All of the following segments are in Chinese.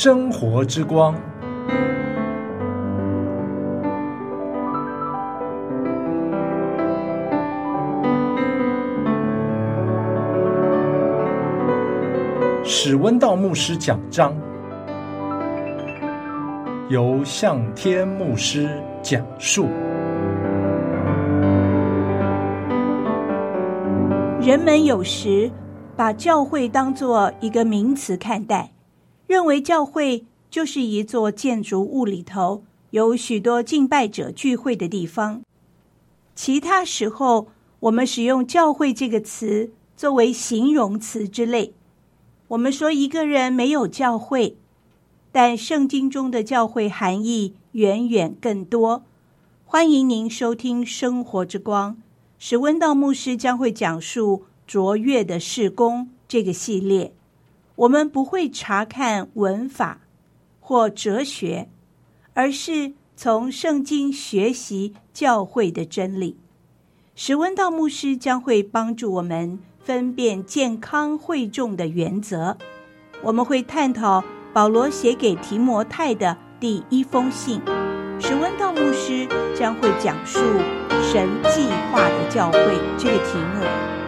生活之光。史温道牧师讲章，由向天牧师讲述。 人们有时把教会当作一个名词看待，认为教会就是一座建筑物里头有许多敬拜者聚会的地方。其他时候，我们使用教会这个词作为形容词之类。我们说一个人没有教会，但圣经中的教会含义远远更多。欢迎您收听生活之光，史温道牧师将会讲述卓越的事工这个系列。我们不会查看文法或哲学，而是从圣经学习教会的真理。史温道牧师将会帮助我们分辨健康会众的原则。我们会探讨保罗写给提摩太的第一封信。史温道牧师将会讲述神计划的教会这个题目。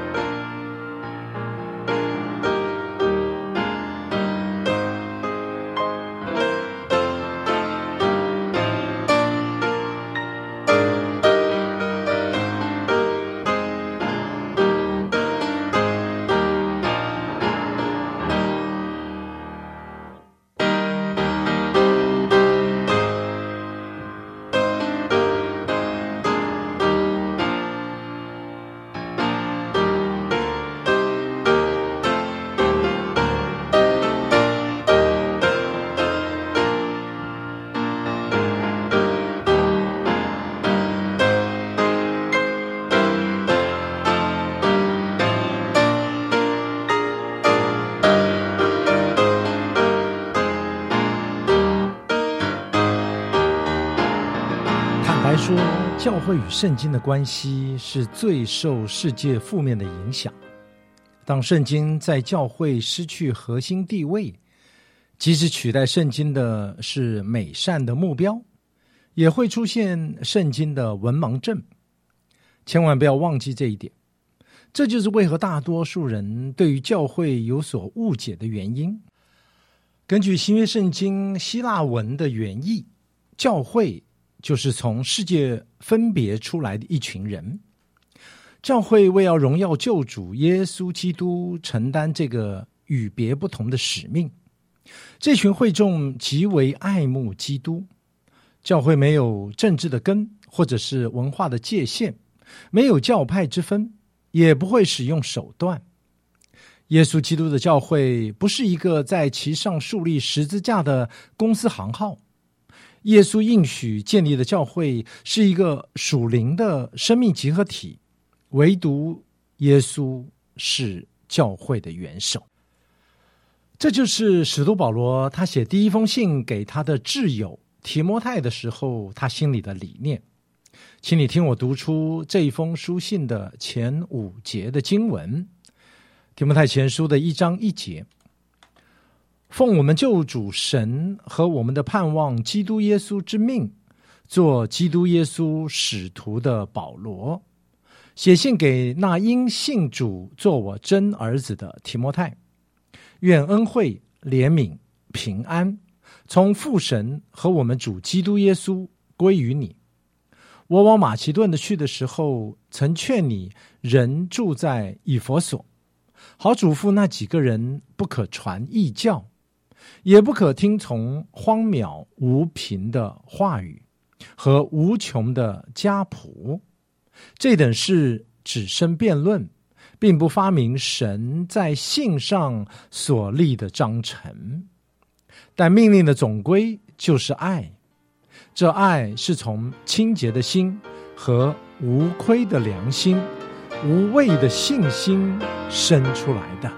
说教会与圣经的关系是最受世界负面的影响。当圣经在教会失去核心地位，即使取代圣经的是美善的目标，也会出现圣经的文盲症。千万不要忘记这一点，这就是为何大多数人对于教会有所误解的原因。根据新约圣经希腊文的原意，教会就是从世界分别出来的一群人。教会为要荣耀救主耶稣基督，承担这个与别不同的使命。这群会众极为爱慕基督。教会没有政治的根，或者是文化的界限，没有教派之分，也不会使用手段。耶稣基督的教会不是一个在其上树立十字架的公司行号。耶稣应许建立的教会是一个属灵的生命集合体，唯独耶稣是教会的元首。这就是使徒保罗他写第一封信给他的挚友提摩太的时候，他心里的理念。请你听我读出这一封书信的前5节的经文。提摩太前书的1章1节，奉我们救主神和我们的盼望基督耶稣之命，做基督耶稣使徒的保罗，写信给那因信主做我真儿子的提摩太，愿恩惠、怜悯、平安从父神和我们主基督耶稣归于你。我往马其顿的去的时候，曾劝你人住在以弗所，好嘱咐那几个人不可传异教，也不可听从荒渺无凭的话语和无穷的家谱，这等事只生辩论，并不发明神在信上所立的章程。但命令的总归就是爱，这爱是从清洁的心和无亏的良心、无畏的信心生出来的。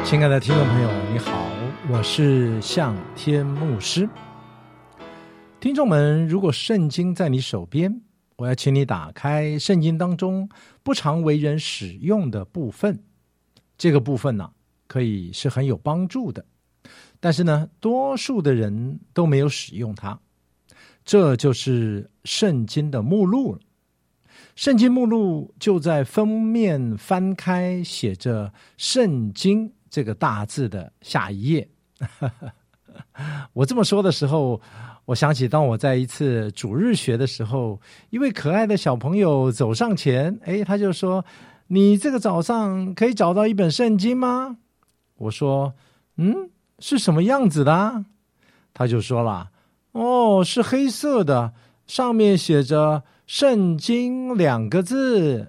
亲爱的听众朋友，你好，我是向天牧师。听众们，如果圣经在你手边，我要请你打开圣经当中不常为人使用的部分。这个部分呢，可以是很有帮助的，但是呢，多数的人都没有使用它。这就是圣经的目录了。圣经目录就在封面翻开写着圣经这个大字的下一页。我这么说的时候，我想起当我在一次主日学的时候，一位可爱的小朋友走上前，他就说，你这个早上可以找到一本圣经吗？我说，是什么样子的啊？他就说了，是黑色的，上面写着圣经2个字。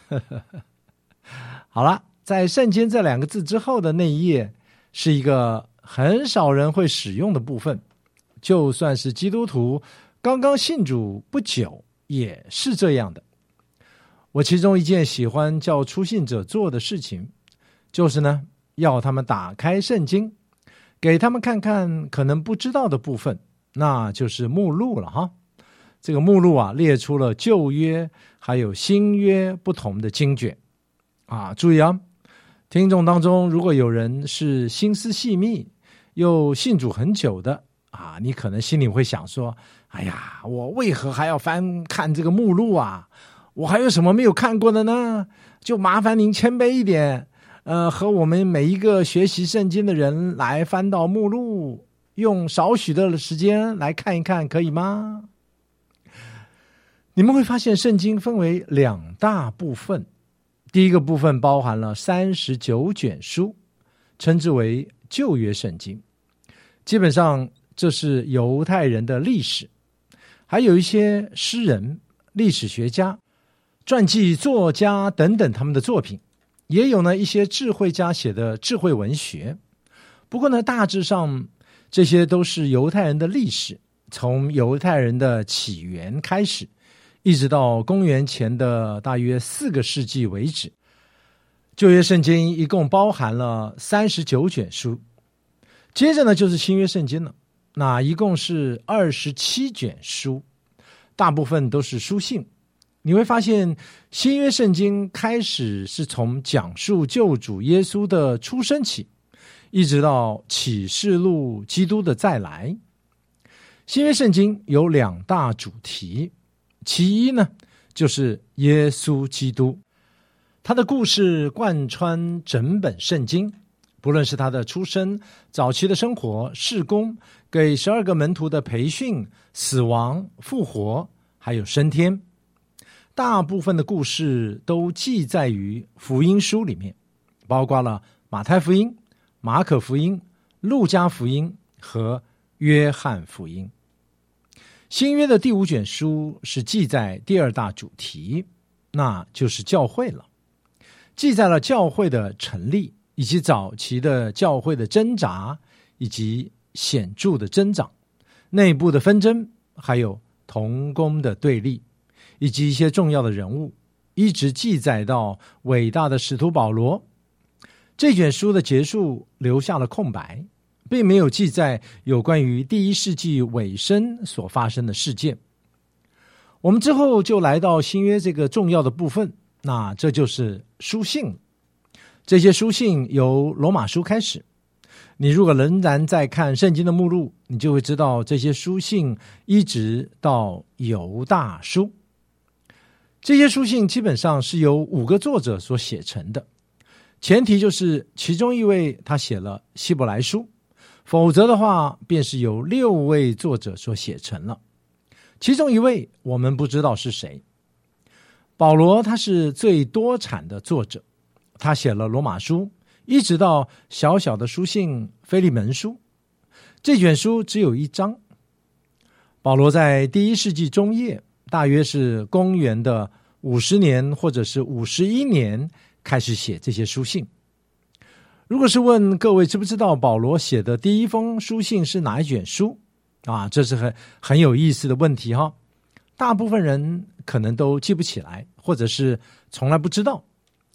好了，在圣经这2个字之后的那一页是一个很少人会使用的部分，就算是基督徒刚刚信主不久也是这样的。我其中一件喜欢叫初信者做的事情，就是呢，要他们打开圣经，给他们看看可能不知道的部分，那就是目录了哈。这个目录啊，列出了旧约还有新约不同的经卷啊。注意啊，听众当中如果有人是心思细密又信主很久的啊，你可能心里会想说，哎呀，我为何还要翻看这个目录啊？我还有什么没有看过的呢？就麻烦您谦卑一点，和我们每一个学习圣经的人来翻到目录，用少许的时间来看一看，可以吗？你们会发现圣经分为2大部分，第一个部分包含了39卷书，称之为旧约圣经，基本上这是犹太人的历史，还有一些诗人、历史学家、传记作家等等他们的作品，也有呢一些智慧家写的智慧文学。不过呢，大致上这些都是犹太人的历史，从犹太人的起源开始，一直到公元前的大约4个世纪为止。旧约圣经一共包含了39卷书，接着呢就是新约圣经了，那一共是27卷书，大部分都是书信。你会发现新约圣经开始是从讲述救主耶稣的出生起，一直到启示录基督的再来。新约圣经有2大主题，其一呢就是耶稣基督，他的故事贯穿整本圣经，不论是他的出生、早期的生活、事工、给12个门徒的培训、死亡、复活，还有升天，大部分的故事都记载于福音书里面，包括了马太福音、马可福音、路加福音和约翰福音。新约的第5卷书是记载第2大主题，那就是教会了，记载了教会的成立，以及早期的教会的挣扎，以及显著的增长，内部的纷争，还有同工的对立，以及一些重要的人物，一直记载到伟大的使徒保罗。这卷书的结束留下了空白，并没有记载有关于第1世纪尾声所发生的事件。我们之后就来到新约这个重要的部分，那这就是书信。这些书信由罗马书开始，你如果仍然在看圣经的目录，你就会知道这些书信一直到犹大书。这些书信基本上是由5个作者所写成的，前提就是其中一位他写了希伯来书，否则的话便是由6位作者所写成了，其中一位我们不知道是谁。保罗他是最多产的作者，他写了罗马书，一直到小小的书信腓利门书，这卷书只有1章。保罗在第1世纪中叶，大约是公元的50年或者是51年开始写这些书信。如果是问各位知不知道保罗写的第1封书信是哪一卷书啊？这是很有意思的问题哈。大部分人可能都记不起来，或者是从来不知道。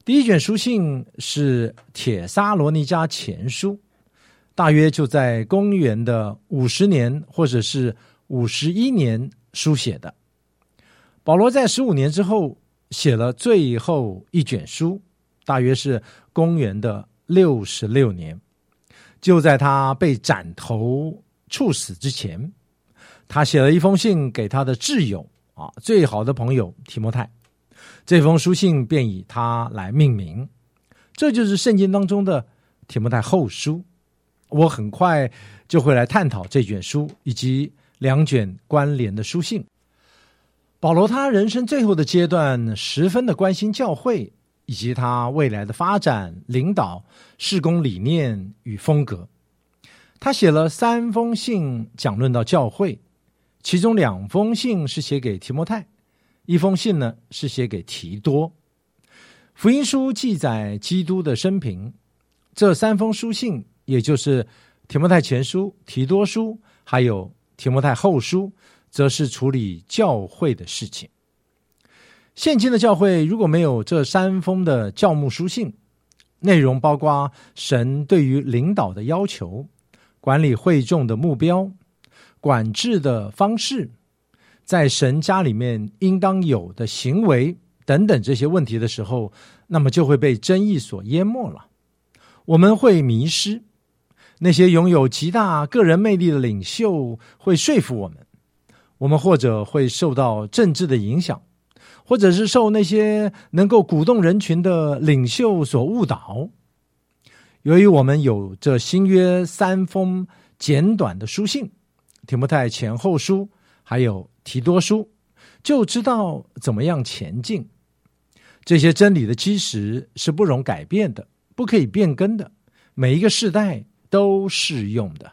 第一卷书信是帖撒罗尼迦前书，大约就在公元的50年或者是51年书写的。保罗在15年之后写了最后一卷书，大约是公元的66年，就在他被斩头处死之前，他写了一封信给他的挚友最好的朋友提摩太，这封书信便以他来命名，这就是圣经当中的提摩太后书。我很快就会来探讨这卷书以及2卷关联的书信。保罗他人生最后的阶段十分的关心教会以及他未来的发展、领导、事工理念与风格。他写了3封信讲论到教会，其中2封信是写给提摩太，一封信呢是写给提多。福音书记载基督的生平，这3封书信也就是提摩太前书、提多书还有提摩太后书，则是处理教会的事情。现今的教会如果没有这3封的教牧书信，内容包括神对于领导的要求、管理会众的目标、管制的方式、在神家里面应当有的行为等等这些问题的时候，那么就会被争议所淹没了。我们会迷失，那些拥有极大个人魅力的领袖会说服我们，我们或者会受到政治的影响，或者是受那些能够鼓动人群的领袖所误导。由于我们有这新约3封简短的书信，提摩太前后书还有提多书，就知道怎么样前进。这些真理的基石是不容改变的，不可以变更的，每一个世代都适用的。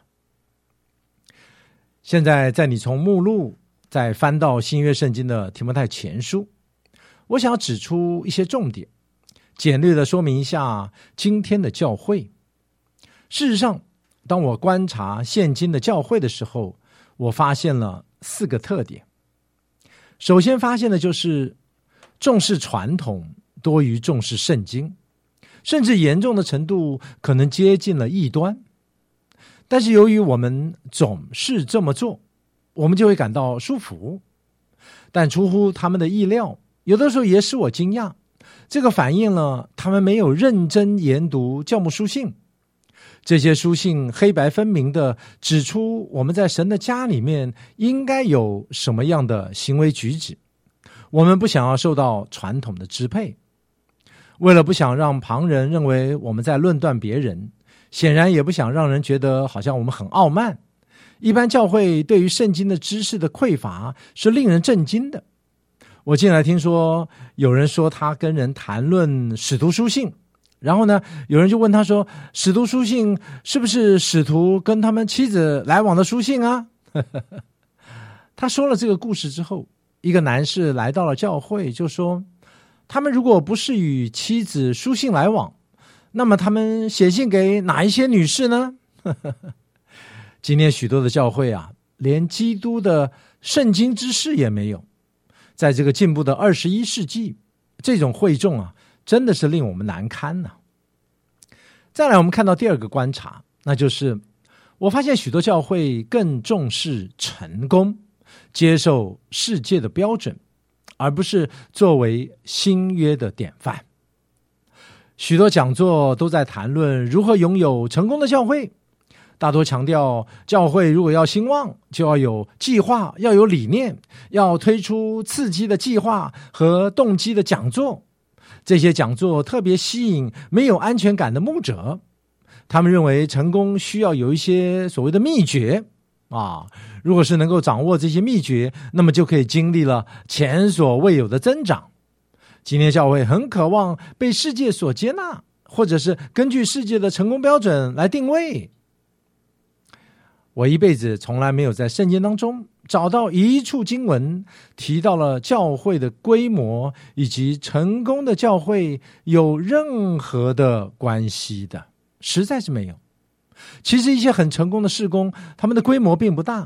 现在在你从目录再翻到新约圣经的提摩太前书，我想要指出一些重点，简略的说明一下今天的教会。事实上，当我观察现今的教会的时候，我发现了4个特点。首先发现的就是重视传统多于重视圣经，甚至严重的程度可能接近了异端。但是由于我们总是这么做，我们就会感到舒服。但出乎他们的意料，有的时候也使我惊讶，这个反映了他们没有认真研读教牧书信。这些书信黑白分明地指出我们在神的家里面应该有什么样的行为举止。我们不想要受到传统的支配，为了不想让旁人认为我们在论断别人，显然也不想让人觉得好像我们很傲慢。一般教会对于圣经的知识的匮乏是令人震惊的。我近来听说有人说他跟人谈论使徒书信，然后呢，有人就问他说，使徒书信是不是使徒跟他们妻子来往的书信啊？他说了这个故事之后，一个男士来到了教会，就说他们如果不是与妻子书信来往，那么他们写信给哪一些女士呢？今天许多的教会连基督的圣经知识也没有。在这个进步的21世纪，这种会众真的是令我们难堪呐。再来，我们看到第2个观察，那就是我发现许多教会更重视成功，接受世界的标准，而不是作为新约的典范。许多讲座都在谈论如何拥有成功的教会，大多强调教会如果要兴旺，就要有计划，要有理念，要推出刺激的计划和动机的讲座。这些讲座特别吸引没有安全感的牧者，他们认为成功需要有一些所谓的秘诀如果是能够掌握这些秘诀，那么就可以经历了前所未有的增长。今天教会很渴望被世界所接纳，或者是根据世界的成功标准来定位。我一辈子从来没有在圣经当中找到一处经文提到了教会的规模以及成功的教会有任何的关系的，实在是没有。其实一些很成功的事工，他们的规模并不大，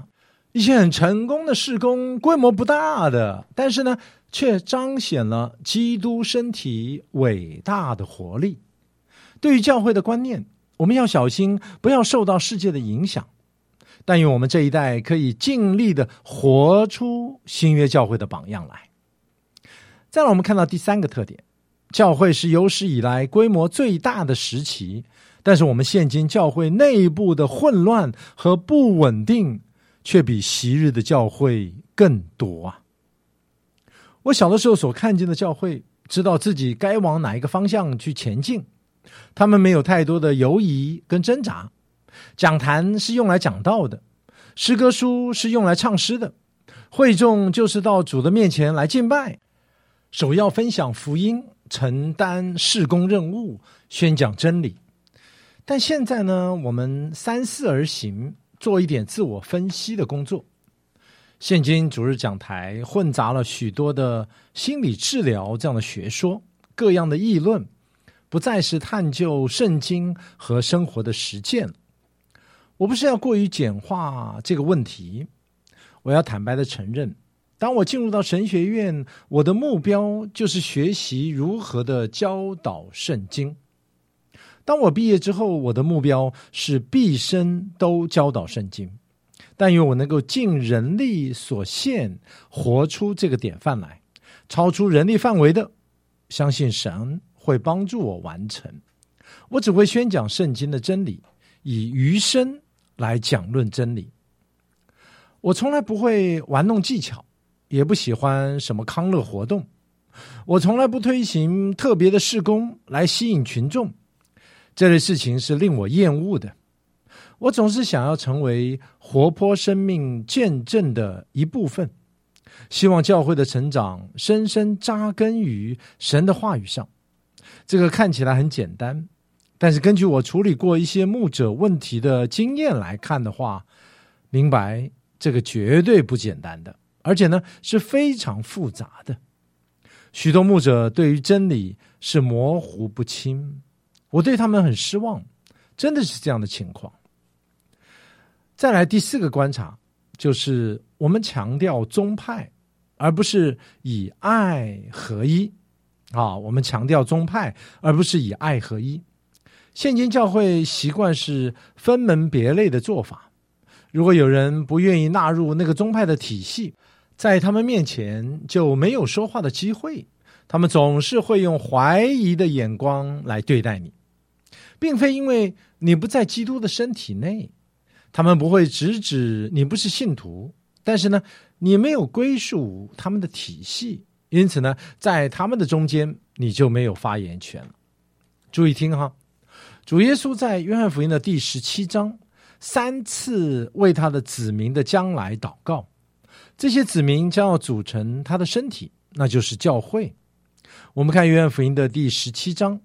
一些很成功的事工，规模不大的，但是呢，却彰显了基督身体伟大的活力。对于教会的观念，我们要小心，不要受到世界的影响。但愿我们这一代可以尽力的活出新约教会的榜样来。再让我们看到第三个特点，教会是有史以来规模最大的时期，但是我们现今教会内部的混乱和不稳定却比昔日的教会更多啊！我小的时候所看见的教会，知道自己该往哪一个方向去前进，他们没有太多的犹疑跟挣扎。讲坛是用来讲道的，诗歌书是用来唱诗的，会众就是到主的面前来敬拜，首要分享福音，承担事工任务，宣讲真理。但现在呢，我们三思而行，做一点自我分析的工作。现今主日讲台混杂了许多的心理治疗这样的学说，各样的议论，不再是探究圣经和生活的实践。我不是要过于简化这个问题，我要坦白的承认，当我进入到神学院，我的目标就是学习如何的教导圣经。当我毕业之后，我的目标是毕生都教导圣经。但愿我能够尽人力所限，活出这个典范来，超出人力范围的，相信神会帮助我完成。我只会宣讲圣经的真理，以余生来讲论真理。我从来不会玩弄技巧，也不喜欢什么康乐活动。我从来不推行特别的事工来吸引群众，这类事情是令我厌恶的。我总是想要成为活泼生命见证的一部分，希望教会的成长深深扎根于神的话语上。这个看起来很简单，但是根据我处理过一些牧者问题的经验来看的话，明白这个绝对不简单的，而且呢是非常复杂的。许多牧者对于真理是模糊不清，我对他们很失望，真的是这样的情况。再来第四个观察，就是我们强调宗派，而不是以爱合一。我们强调宗派，而不是以爱合一。现今教会习惯是分门别类的做法，如果有人不愿意纳入那个宗派的体系，在他们面前就没有说话的机会，他们总是会用怀疑的眼光来对待你，并非因为你不在基督的身体内，他们不会直指你不是信徒，但是呢，你没有归属他们的体系，因此呢，在他们的中间你就没有发言权了。注意听哈，主耶稣在约翰福音的第17章3次为他的子民的将来祷告，这些子民将要组成他的身体，那就是教会。我们看约翰福音的第17章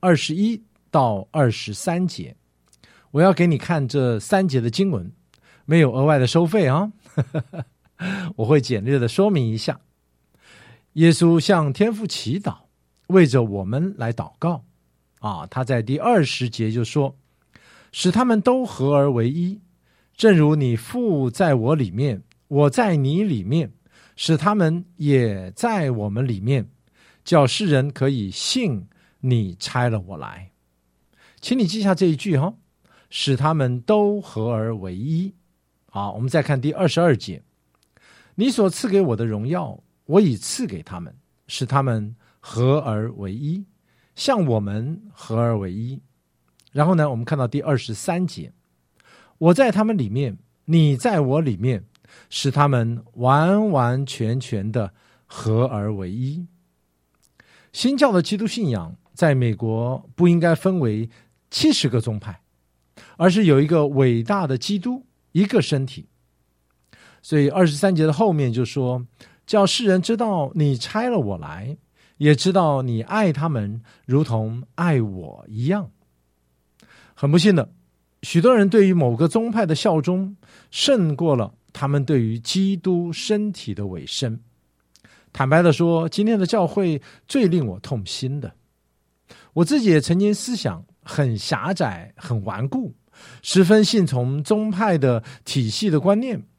21到23节，我要给你看这3节的经文，没有额外的收费啊，我会简略的说明一下。耶稣向天父祈祷，为着我们来祷告他在第20节就说，使他们都合而为一，正如你父在我里面，我在你里面，使他们也在我们里面，叫世人可以信你差了我来。请你记下这一句哈，使他们都合而为一。我们再看第22节，你所赐给我的荣耀，我已赐给他们，使他们合而为一，像我们合而为一。然后呢，我们看到第23节，我在他们里面，你在我里面，使他们完完全全的合而为一。新教的基督信仰在美国不应该分为70个宗派，而是有一个伟大的基督，一个身体。所以23节的后面就说，叫世人知道你差了我来，也知道你爱他们如同爱我一样。很不幸的，许多人对于某个宗派的效忠胜过了他们对于基督身体的委身。坦白的说，今天的教会最令我痛心的，我自己也曾经思想很狭窄很顽固，十分信从宗派的体系的观念，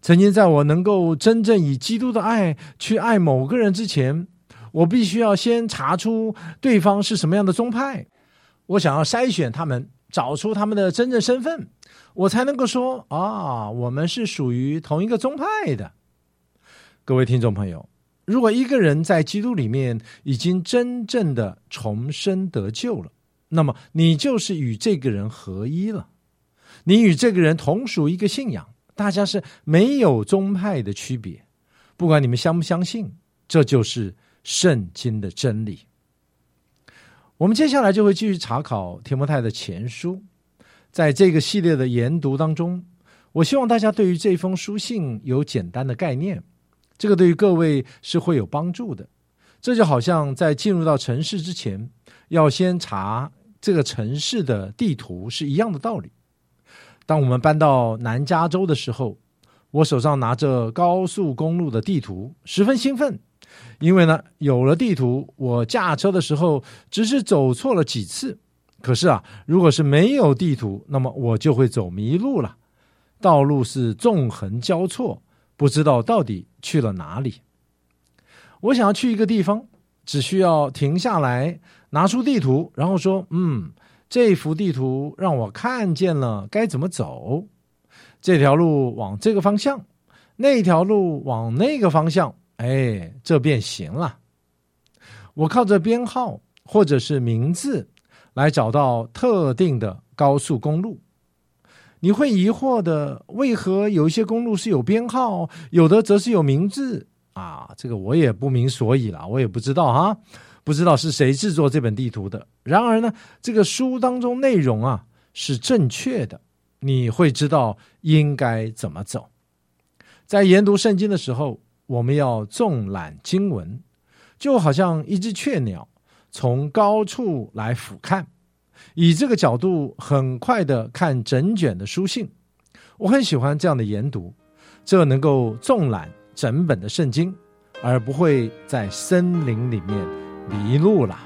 曾经在我能够真正以基督的爱去爱某个人之前，我必须要先查出对方是什么样的宗派，我想要筛选他们，找出他们的真正身份，我才能够说我们是属于同一个宗派的。各位听众朋友，如果一个人在基督里面已经真正的重生得救了，那么你就是与这个人合一了，你与这个人同属一个信仰，大家是没有宗派的区别，不管你们相不相信，这就是圣经的真理。我们接下来就会继续查考提摩太的前书，在这个系列的研读当中，我希望大家对于这封书信有简单的概念，这个对于各位是会有帮助的。这就好像在进入到城市之前，要先查这个城市的地图是一样的道理。当我们搬到南加州的时候，我手上拿着高速公路的地图，十分兴奋，因为呢，有了地图，我驾车的时候只是走错了几次。可是如果是没有地图，那么我就会走迷路了，道路是纵横交错，不知道到底去了哪里。我想要去一个地方，只需要停下来，拿出地图，然后说这幅地图让我看见了该怎么走，这条路往这个方向，那条路往那个方向，这便行了。我靠着编号或者是名字来找到特定的高速公路。你会疑惑的，为何有一些公路是有编号，有的则是有名字这个我也不明所以啦，我也不知道不知道是谁制作这本地图的。然而呢，这个书当中内容是正确的，你会知道应该怎么走。在研读圣经的时候，我们要纵览经文，就好像一只雀鸟从高处来俯瞰，以这个角度很快的看整卷的书信。我很喜欢这样的研读，这能够纵览整本的圣经，而不会在森林里面迷路了。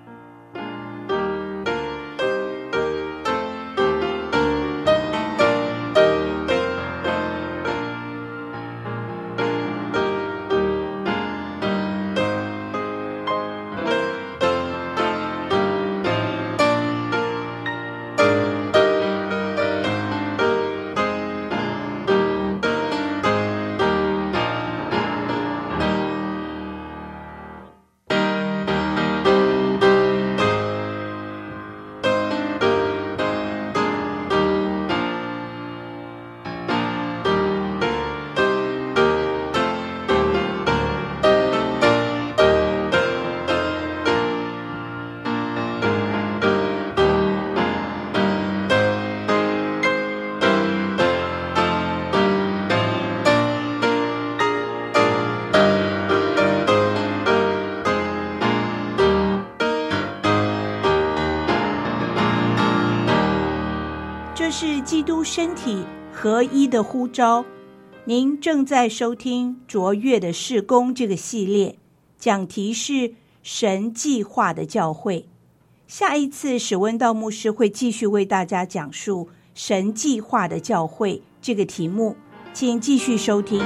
这是基督身体合一的呼召。您正在收听卓越的事工这个系列，讲题是神计划的教会。下一次史温道牧师会继续为大家讲述神计划的教会这个题目，请继续收听。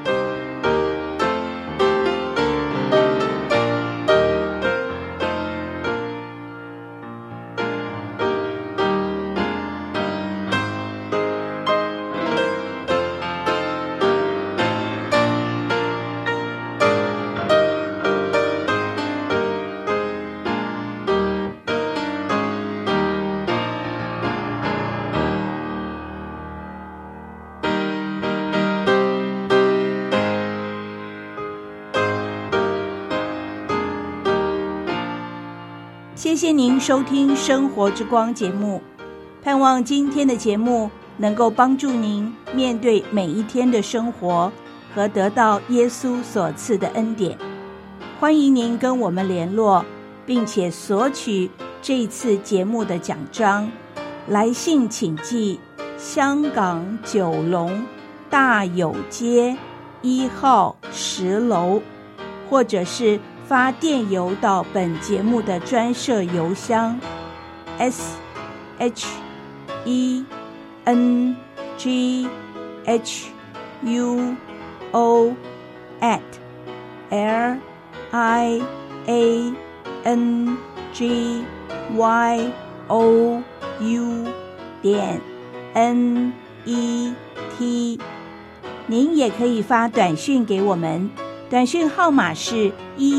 谢谢您收听生活之光节目，盼望今天的节目能够帮助您面对每一天的生活和得到耶稣所赐的恩典。欢迎您跟我们联络，并且索取这一次节目的奖章。来信请寄香港九龙大有街1号10楼，或者是发电邮到本节目的专设邮箱 SHENGH liangyou.net。您也可以发短讯给我们，短讯号码是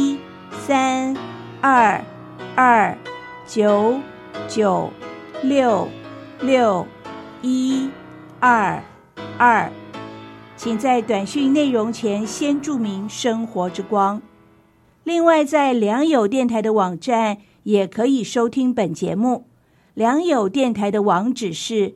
13229966122，请在短讯内容前先注明生活之光。另外，在良友电台的网站也可以收听本节目。良友电台的网址是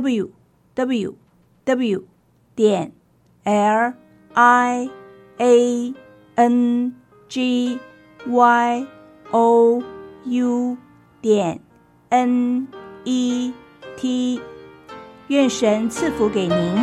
www.liangyou.net。愿神赐福给您。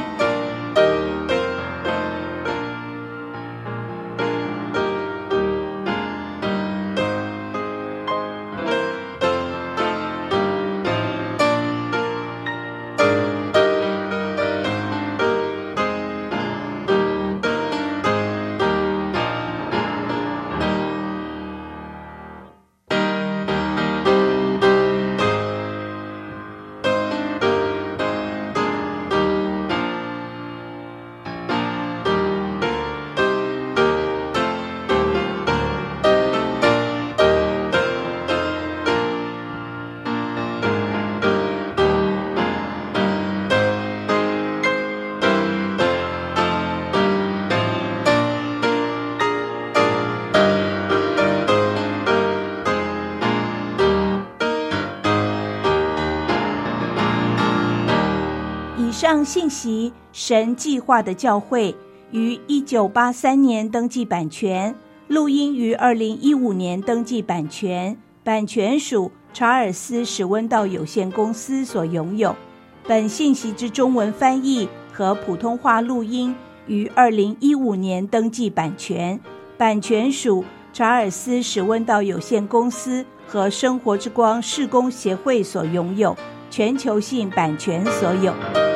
以上信息，神计划的教会于1983年登记版权，录音于2015年登记版权，版权属查尔斯史温道有限公司所拥有。本信息之中文翻译和普通话录音于2015年登记版权，版权属查尔斯史温道有限公司和生活之光事工协会所拥有，全球性版权所有。